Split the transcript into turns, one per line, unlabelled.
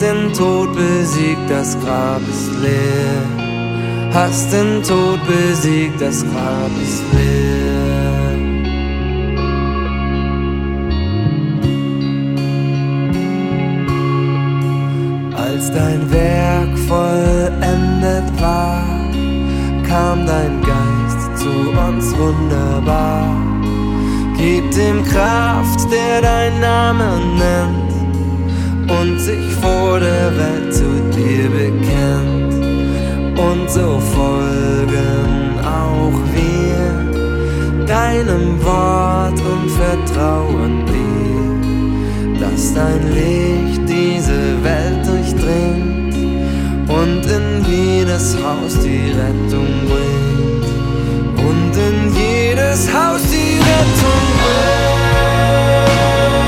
den Tod besiegt, das Grab ist leer. Hast den Tod besiegt, das Grab ist leer. Als dein Werk vollendet war, kam dein Geist zu uns wunderbar. Gib dem Kraft, der dein Name nennt und sich vor der Welt zu dir bekennt. Und so folgen auch wir deinem Wort und vertrauen dir, dass dein Licht diese Welt durchdringt und in jedes Haus die Rettung